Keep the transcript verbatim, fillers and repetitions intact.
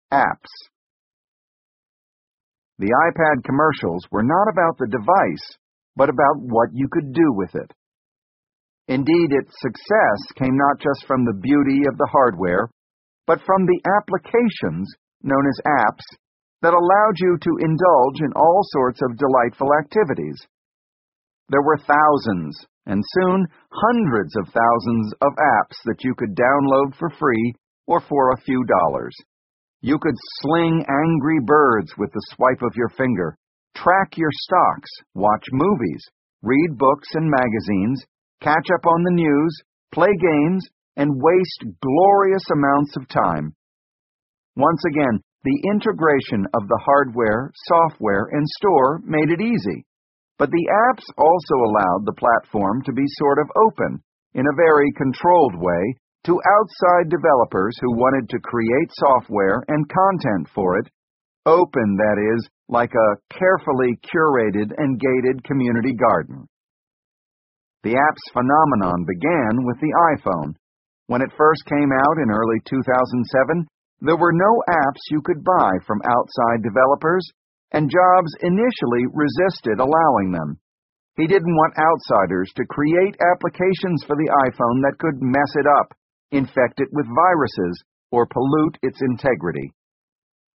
Apps. The iPad commercials were not about the device, but about what you could do with it. Indeed, its success came not just from the beauty of the hardware, but from the applications, known as apps, that allowed you to indulge in all sorts of delightful activities. There were thousands, and soon hundreds of thousands of apps that you could download for free or for a few dollars. You could sling Angry Birds with the swipe of your finger, track your stocks, watch movies, read books and magazines, catch up on the news, play games, and waste glorious amounts of time. Once again, the integration of the hardware, software, and store made it easy. But the apps also allowed the platform to be sort of open, in a very controlled way, to outside developers who wanted to create software and content for it, open, that is, like a carefully curated and gated community garden. The apps phenomenon began with the iPhone. When it first came out in early two thousand seven, there were no apps you could buy from outside developers, and Jobs initially resisted allowing them. He didn't want outsiders to create applications for the iPhone that could mess it up, infect it with viruses, or pollute its integrity.